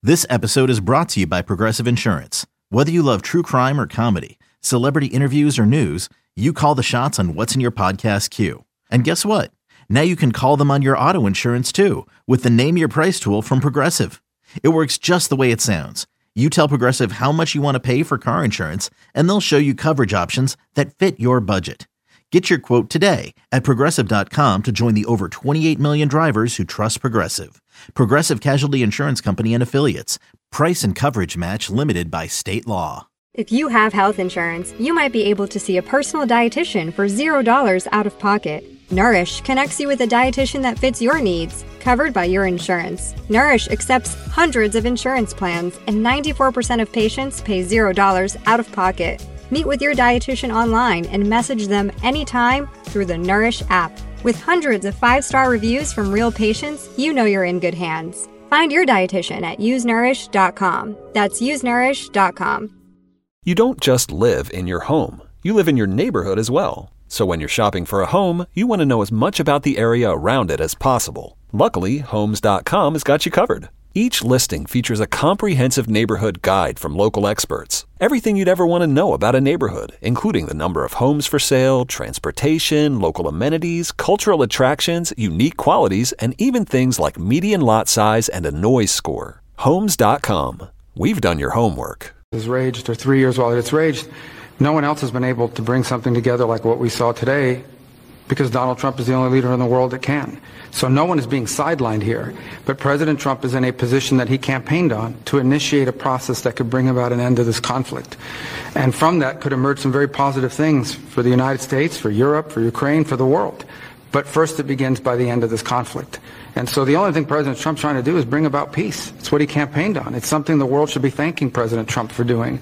This episode is brought to you by Progressive Insurance. Whether you love true crime or comedy, celebrity interviews or news, you call the shots on what's in your podcast queue. And guess what? Now you can call them on your auto insurance too with the Name Your Price tool from Progressive. It works just the way it sounds. You tell Progressive how much you want to pay for car insurance, and they'll show you coverage options that fit your budget. Get your quote today at Progressive.com to join the over 28 million drivers who trust Progressive. Progressive Casualty Insurance Company and Affiliates. Price and coverage match limited by state law. If you have health insurance, you might be able to see a personal dietitian for $0 out of pocket. Nourish connects you with a dietitian that fits your needs, covered by your insurance. Nourish accepts hundreds of insurance plans, and 94% of patients pay $0 out of pocket. Meet with your dietitian online and message them anytime through the Nourish app. With hundreds of 5-star reviews from real patients, you know you're in good hands. Find your dietitian at usenourish.com. That's usenourish.com. You don't just live in your home. You live in your neighborhood as well. So when you're shopping for a home, you want to know as much about the area around it as possible. Luckily, Homes.com has got you covered. Each listing features a comprehensive neighborhood guide from local experts. Everything you'd ever want to know about a neighborhood, including the number of homes for sale, transportation, local amenities, cultural attractions, unique qualities, and even things like median lot size and a noise score. Homes.com. We've done your homework. It's raged, or 3 years while it's raged. No one else has been able to bring something together like what we saw today, because Donald Trump is the only leader in the world that can. So no one is being sidelined here. But President Trump is in a position that he campaigned on to initiate a process that could bring about an end to this conflict. And from that could emerge some very positive things for the United States, for Europe, for Ukraine, for the world. But first it begins by the end of this conflict. And so the only thing President Trump's trying to do is bring about peace. It's what he campaigned on. It's something the world should be thanking President Trump for doing.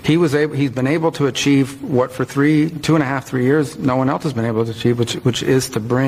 He's been able to achieve what for 2.5, 3 years, no one else has been able to achieve, which is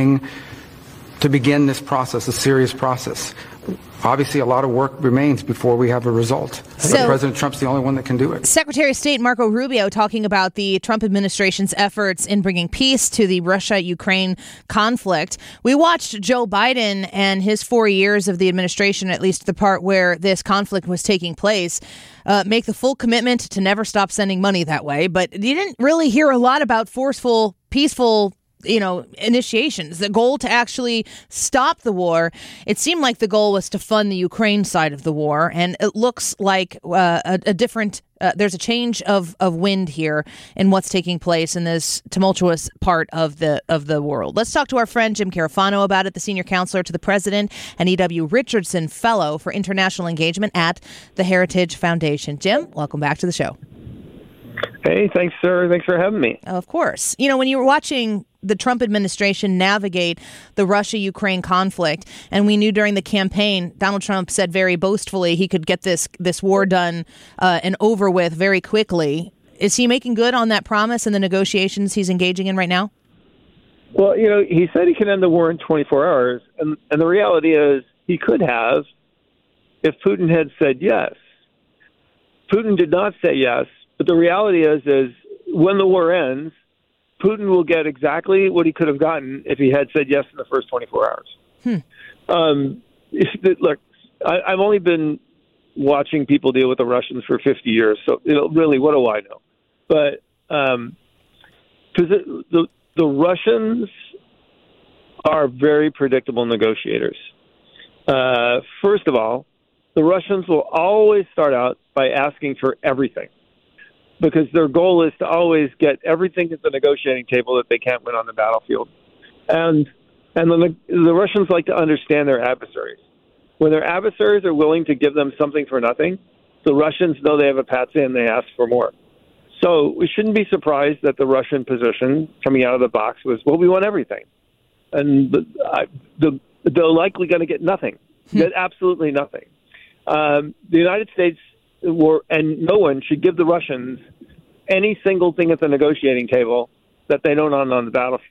to begin this process, a serious process. Obviously, a lot of work remains before we have a result. But President Trump's the only one that can do it. Secretary of State Marco Rubio talking about the Trump administration's efforts in bringing peace to the Russia-Ukraine conflict. We watched Joe Biden and his 4 years of the administration, at least the part where this conflict was taking place, make the full commitment to never stop sending money that way. But you didn't really hear a lot about forceful, peaceful initiations, the goal to actually stop the war. It seemed like the goal was to fund the Ukraine side of the war, and it looks like a different there's a change of wind here in what's taking place in this tumultuous part of the world. Let's talk to our friend Jim Carafano about it, the senior counselor to the president and E.W. Richardson Fellow for International Engagement at the Heritage Foundation. Jim, welcome back to the show. Hey, thanks, sir. Thanks for having me. Of course. When you were watching the Trump administration navigate the Russia-Ukraine conflict, and we knew during the campaign, Donald Trump said very boastfully he could get this war done and over with very quickly. Is he making good on that promise in the negotiations he's engaging in right now? Well, he said he can end the war in 24 hours, and the reality is he could have if Putin had said yes. Putin did not say yes. But the reality is when the war ends, Putin will get exactly what he could have gotten if he had said yes in the first 24 hours. Look, I've only been watching people deal with the Russians for 50 years, so really, what do I know? But because the Russians are very predictable negotiators. First of all, the Russians will always start out by asking for everything, because their goal is to always get everything at the negotiating table that they can't win on the battlefield. And the Russians like to understand their adversaries. When their adversaries are willing to give them something for nothing, the Russians know they have a patsy and they ask for more. So we shouldn't be surprised that the Russian position coming out of the box was, well, we want everything. And they're likely going to get nothing, get absolutely nothing. The United States and no one should give the Russians any single thing at the negotiating table that they don't own on the battlefield.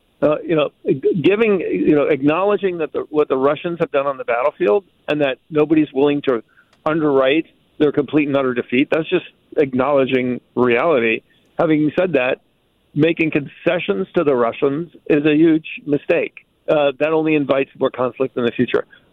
Acknowledging that what the Russians have done on the battlefield and that nobody's willing to underwrite their complete and utter defeat, that's just acknowledging reality. Having said that, making concessions to the Russians is a huge mistake. That only invites more conflict in the future.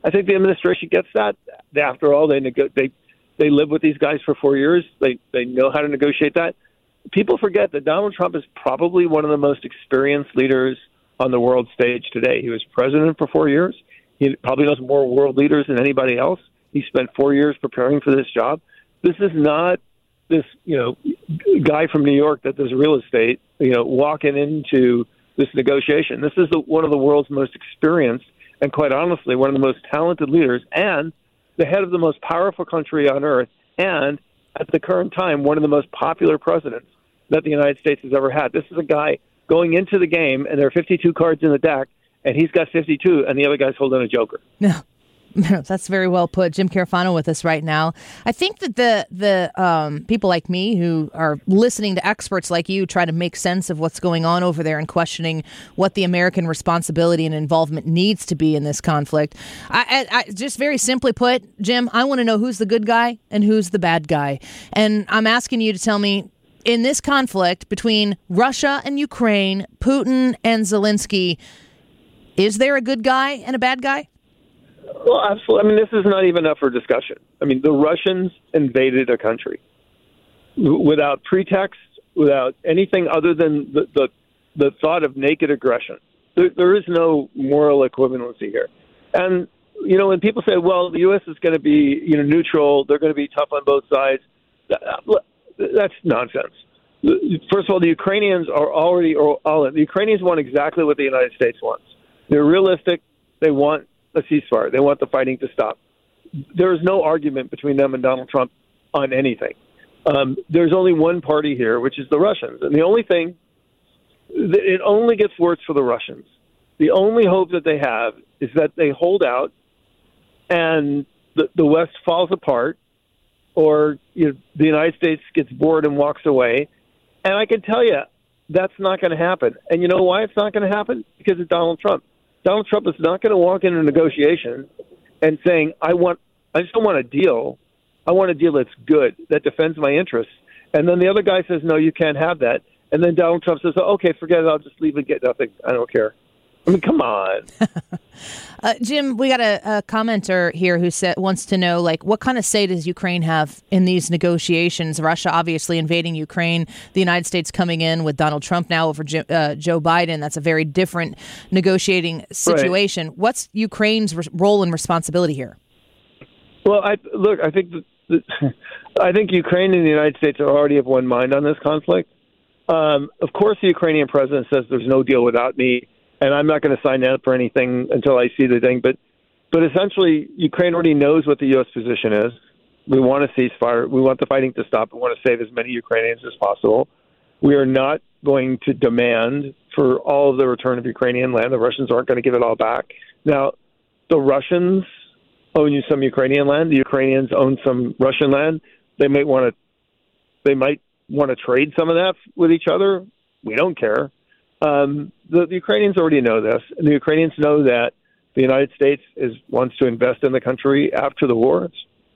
I think the administration gets that. After all, they live with these guys for 4 years. They know how to negotiate that. People forget that Donald Trump is probably one of the most experienced leaders on the world stage today. He was president for 4 years. He probably knows more world leaders than anybody else. He spent 4 years preparing for this job. This is not this, guy from New York that does real estate, walking into this negotiation. This is one of the world's most experienced and, quite honestly, one of the most talented leaders and the head of the most powerful country on earth and, at the current time, one of the most popular presidents that the United States has ever had. This is a guy going into the game, and there are 52 cards in the deck, and he's got 52, and the other guy's holding a joker. No, that's very well put. Jim Carafano with us right now. I think that the people like me who are listening to experts like you try to make sense of what's going on over there and questioning what the American responsibility and involvement needs to be in this conflict. I just very simply put, Jim, I want to know who's the good guy and who's the bad guy. And I'm asking you to tell me, in this conflict between Russia and Ukraine, Putin and Zelensky, is there a good guy and a bad guy? Well, absolutely. I mean, this is not even up for discussion. I mean, the Russians invaded a country without pretext, without anything other than the thought of naked aggression. There is no moral equivalency here. And, when people say, well, the U.S. is going to be, neutral, they're going to be tough on both sides, that's nonsense. First of all, the Ukrainians are already all in. The Ukrainians want exactly what the United States wants. They're realistic. They want a ceasefire. They want the fighting to stop. There is no argument between them and Donald Trump on anything. There's only one party here, which is the Russians. And the only thing, it only gets worse for the Russians. The only hope that they have is that they hold out and the West falls apart, or the United States gets bored and walks away. And I can tell you, that's not going to happen. And you know why it's not going to happen? Because of Donald Trump. Donald Trump is not going to walk into a negotiation and saying, I just don't want a deal. I want a deal that's good, that defends my interests. And then the other guy says, no, you can't have that. And then Donald Trump says, okay, forget it. I'll just leave and get nothing. I don't care. I mean, come on. Jim, we got a commenter here who wants to know, what kind of say does Ukraine have in these negotiations? Russia obviously invading Ukraine, the United States coming in with Donald Trump now over Joe Biden. That's a very different negotiating situation. Right. What's Ukraine's role and responsibility here? Well, I think I think Ukraine and the United States are already of one mind on this conflict. Of course, the Ukrainian president says there's no deal without me. And I'm not going to sign up for anything until I see the thing. But essentially, Ukraine already knows what the U.S. position is. We want a ceasefire. We want the fighting to stop. We want to save as many Ukrainians as possible. We are not going to demand for all of the return of Ukrainian land. The Russians aren't going to give it all back. Now, the Russians own some Ukrainian land. The Ukrainians own some Russian land. They might want to trade some of that with each other. We don't care. The Ukrainians already know this, and the Ukrainians know that the United States wants to invest in the country after the war.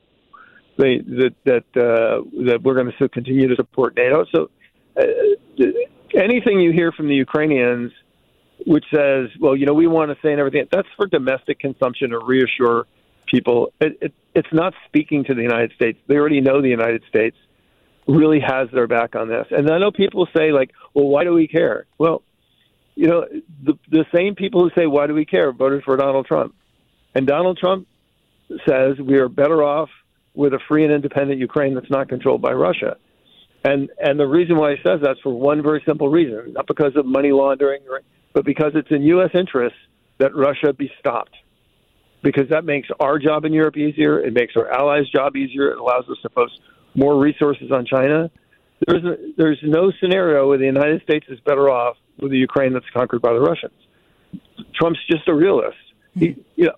That we're going to continue to support NATO. So anything you hear from the Ukrainians, which says, well, we want to say and everything, that's for domestic consumption or reassure people. It's not speaking to the United States. They already know the United States really has their back on this. And I know people say, well, why do we care? Well, the same people who say, why do we care, voted for Donald Trump. And Donald Trump says we are better off with a free and independent Ukraine that's not controlled by Russia. And the reason why he says that's for one very simple reason, not because of money laundering, but because it's in U.S. interest that Russia be stopped. Because that makes our job in Europe easier. It makes our allies' job easier. It allows us to focus more resources on China. There's no scenario where the United States is better off with the Ukraine that's conquered by the Russians. Trump's just a realist. He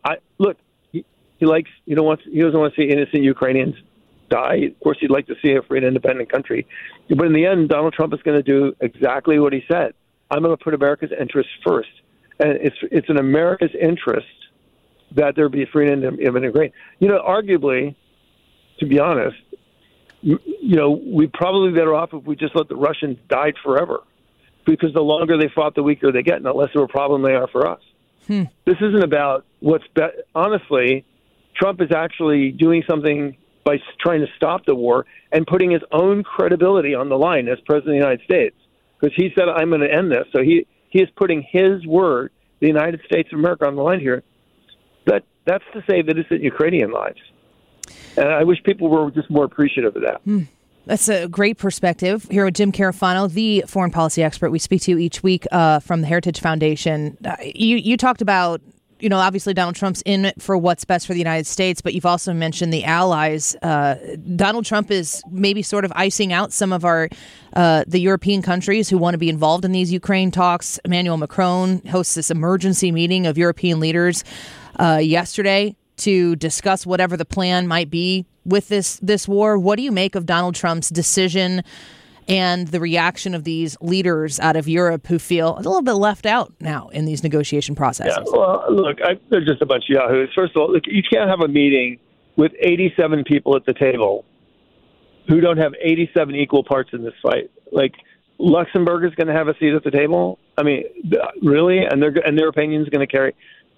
doesn't want to see innocent Ukrainians die. Of course, he'd like to see a free and independent country. But in the end, Donald Trump is going to do exactly what he said. I'm going to put America's interests first. And it's in America's interest that there be a free and independent Ukraine. Arguably, to be honest, we'd probably be better off if we just let the Russians die forever. Because the longer they fought, the weaker they get, and the less of a problem they are for us. This isn't about honestly, Trump is actually doing something by trying to stop the war and putting his own credibility on the line as president of the United States, because he said, I'm going to end this. So he is putting his word, the United States of America, on the line here. That's to save innocent Ukrainian lives. And I wish people were just more appreciative of that. That's a great perspective. Here with Jim Carafano, the foreign policy expert we speak to each week from the Heritage Foundation. You talked about, obviously Donald Trump's in it for what's best for the United States, but you've also mentioned the allies. Donald Trump is maybe sort of icing out some of the European countries who want to be involved in these Ukraine talks. Emmanuel Macron hosts this emergency meeting of European leaders yesterday to discuss whatever the plan might be with this war. What do you make of Donald Trump's decision and the reaction of these leaders out of Europe who feel a little bit left out now in these negotiation processes? Yeah, well, look, they're just a bunch of yahoos. First of all, look, you can't have a meeting with 87 people at the table who don't have 87 equal parts in this fight. Like, Luxembourg is going to have a seat at the table? I mean, really? And their opinion is going to carry?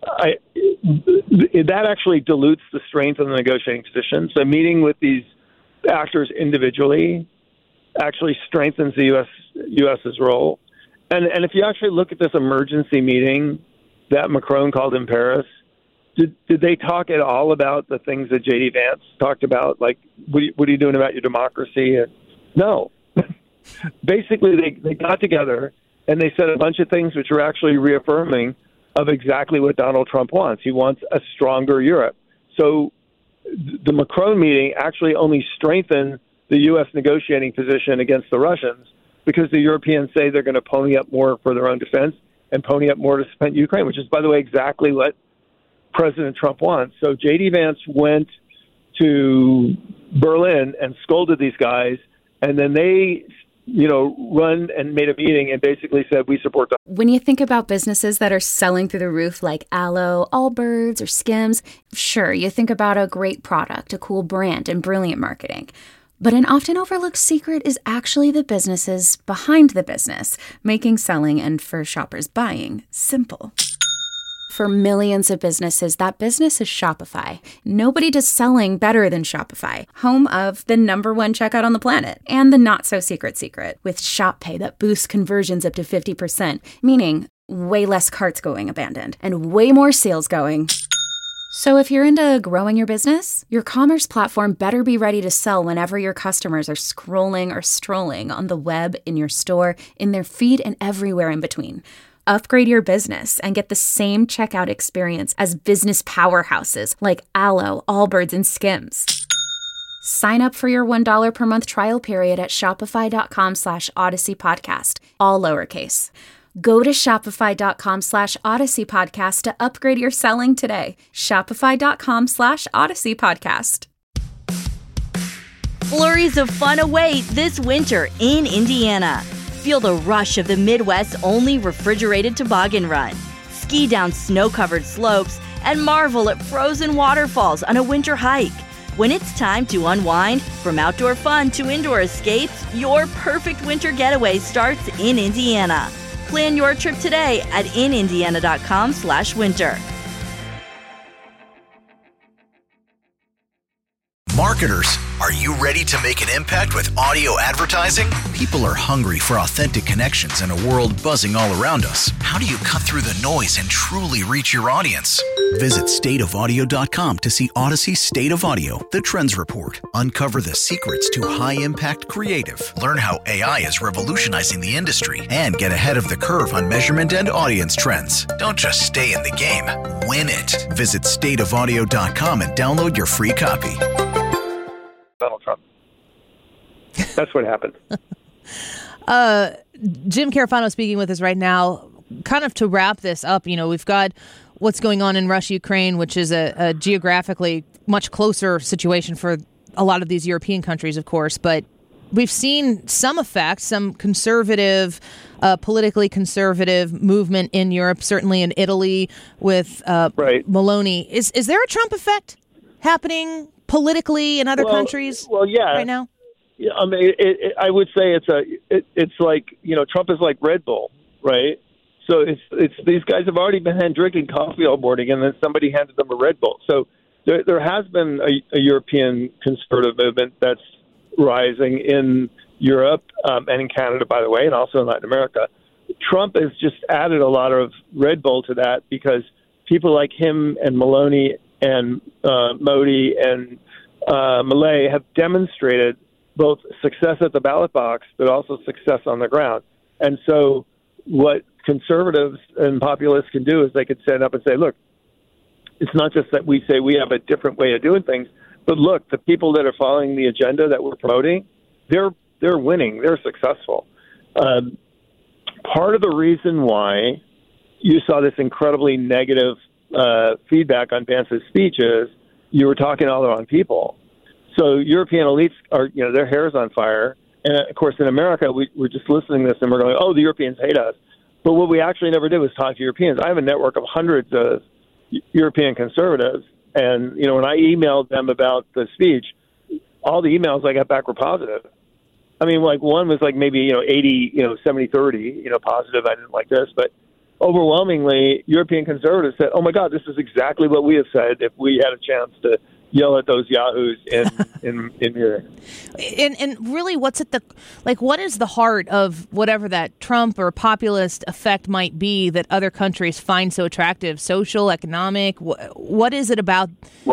That actually dilutes the strength of the negotiating position. So meeting with these actors individually actually strengthens the U.S.'s role. And if you actually look at this emergency meeting that Macron called in Paris, did they talk at all about the things that J.D. Vance talked about? Like, what are you doing about your democracy? No. Basically, they got together and they said a bunch of things which are actually reaffirming of exactly what Donald Trump wants. He wants a stronger Europe. So the Macron meeting actually only strengthened the U.S. negotiating position against the Russians, because the Europeans say they're going to pony up more for their own defense and pony up more to support Ukraine, which is, by the way, exactly what President Trump wants. So J.D. Vance went to Berlin and scolded these guys, and then they run and made a meeting and basically said, we support the... When you think about businesses that are selling through the roof like Aloe, Allbirds, or Skims, sure, you think about a great product, a cool brand, and brilliant marketing. But an often overlooked secret is actually the businesses behind the business, making selling and, for shoppers, buying simple. For millions of businesses, that business is Shopify. Nobody does selling better than Shopify, home of the #1 checkout on the planet, and the not-so-secret secret, with Shop Pay that boosts conversions up to 50%, meaning way less carts going abandoned, and way more sales going. So if you're into growing your business, your commerce platform better be ready to sell whenever your customers are scrolling or strolling on the web, in your store, in their feed, and everywhere in between. Upgrade your business and get the same checkout experience as business powerhouses like Aloe, Allbirds, and Skims. Sign up for your $1 per month trial period at shopify.com/Odyssey Podcast, all lowercase. Go to shopify.com/Odyssey Podcast to upgrade your selling today. Shopify.com/Odyssey Podcast. Flurries of fun await this winter in Indiana. Feel the rush of the Midwest's only refrigerated toboggan run. Ski down snow-covered slopes and marvel at frozen waterfalls on a winter hike. When it's time to unwind, from outdoor fun to indoor escapes, your perfect winter getaway starts in Indiana. Plan your trip today at inindiana.com/winter. Marketers, are you ready to make an impact with audio advertising? People are hungry for authentic connections in a world buzzing all around us. How do you cut through the noise and truly reach your audience? Visit stateofaudio.com to see Odyssey's State of Audio, the Trends Report. Uncover the secrets to high-impact creative. Learn how AI is revolutionizing the industry and get ahead of the curve on measurement and audience trends. Don't just stay in the game, win it. Visit stateofaudio.com and download your free copy. Donald Trump. That's what happened. Jim Carafano speaking with us right now. Kind of to wrap this up, we've got what's going on in Russia, Ukraine, which is a geographically much closer situation for a lot of these European countries, of course. But we've seen some effects, some conservative, politically conservative movement in Europe, certainly in Italy with Meloni. Is there a Trump effect happening politically in other countries right now? Yeah, I mean, I would say it's like, Trump is like Red Bull, right? So it's these guys have already been drinking coffee all morning, and then somebody handed them a Red Bull. So there has been a European conservative movement that's rising in Europe and in Canada, by the way, and also in Latin America. Trump has just added a lot of Red Bull to that because people like him and Maloney and Modi and Milei have demonstrated both success at the ballot box, but also success on the ground. And so what conservatives and populists can do is they could stand up and say, look, it's not just that we say we have a different way of doing things, but look, the people that are following the agenda that we're promoting, they're winning, they're successful. Part of the reason why you saw this incredibly negative feedback on Vance's speech is you were talking all the wrong people. So European elites are, their hair's on fire. And, of course, in America, we're just listening to this and we're going, oh, the Europeans hate us. But what we actually never did was talk to Europeans. I have a network of hundreds of European conservatives. And, when I emailed them about the speech, all the emails I got back were positive. I mean, like one was like maybe, 80, 70, 30, positive. I didn't like this. But overwhelmingly, European conservatives said, oh, my God, this is exactly what we have said if we had a chance to yell at those yahoos in Munich. And really, what is the heart of whatever that Trump or populist effect might be that other countries find so attractive? Social, economic? What is it about?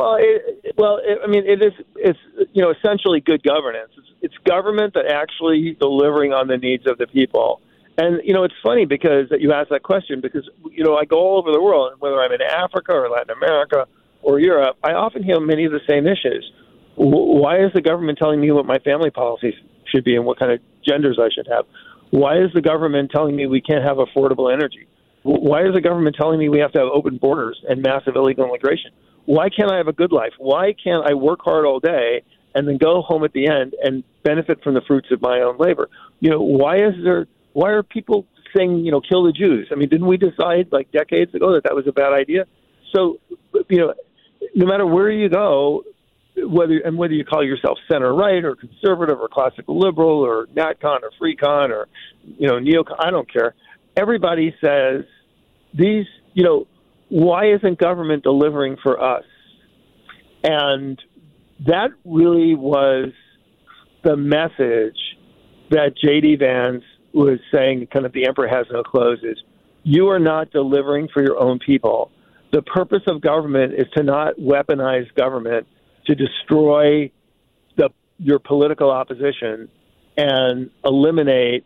It's essentially good governance. It's government that actually delivering on the needs of the people. And, it's funny because that you asked that question because, I go all over the world, whether I'm in Africa or Latin America or Europe, I often hear many of the same issues. Why is the government telling me what my family policies should be and what kind of genders I should have? Why is the government telling me we can't have affordable energy? Why is the government telling me we have to have open borders and massive illegal immigration? Why can't I have a good life? Why can't I work hard all day and then go home at the end and benefit from the fruits of my own labor? Why are people saying, kill the Jews? I mean, didn't we decide like decades ago that was a bad idea? So, no matter where you go, whether you call yourself center right or conservative or classical liberal or NatCon or FreeCon or neocon, I don't care. Everybody says why isn't government delivering for us? And that really was the message that J.D. Vance was saying, kind of the emperor has no clothes, is you are not delivering for your own people. The purpose of government is to not weaponize government to destroy your political opposition and eliminate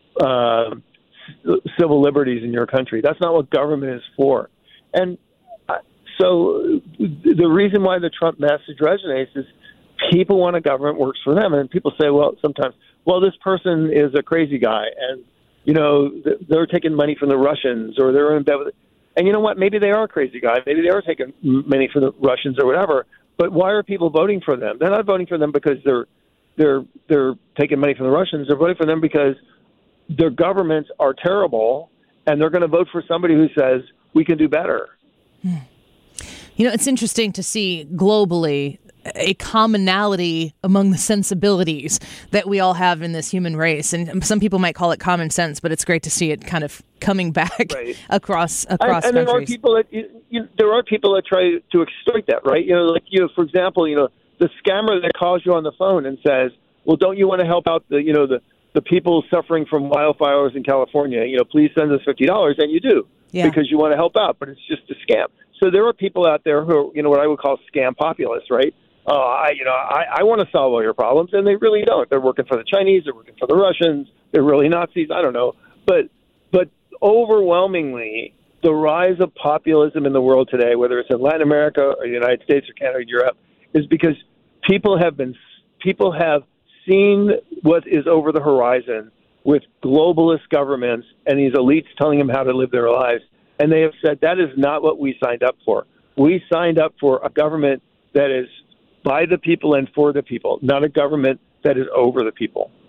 civil liberties in your country. That's not what government is for. And so the reason why the Trump message resonates is people want a government works for them. And people say, sometimes, this person is a crazy guy and, they're taking money from the Russians or they're in bed with it. And you know what? Maybe they are a crazy guy. Maybe they are taking money from the Russians or whatever. But why are people voting for them? They're not voting for them because they're taking money from the Russians. They're voting for them because their governments are terrible, and they're going to vote for somebody who says we can do better. It's interesting to see globally a commonality among the sensibilities that we all have in this human race. And some people might call it common sense, but it's great to see it kind of coming back across countries. And there are people that try to exploit that, right? For example, the scammer that calls you on the phone and says, well, don't you want to help out the people suffering from wildfires in California? Please send us $50. And you do because you want to help out, but it's just a scam. So there are people out there who are, what I would call scam populists, right? I want to solve all your problems, and they really don't. They're working for the Chinese, they're working for the Russians, they're really Nazis, I don't know. But overwhelmingly, the rise of populism in the world today, whether it's in Latin America or the United States or Canada or Europe, is because people have seen what is over the horizon with globalist governments and these elites telling them how to live their lives. And they have said that is not what we signed up for. We signed up for a government that is by the people and for the people, not a government that is over the people.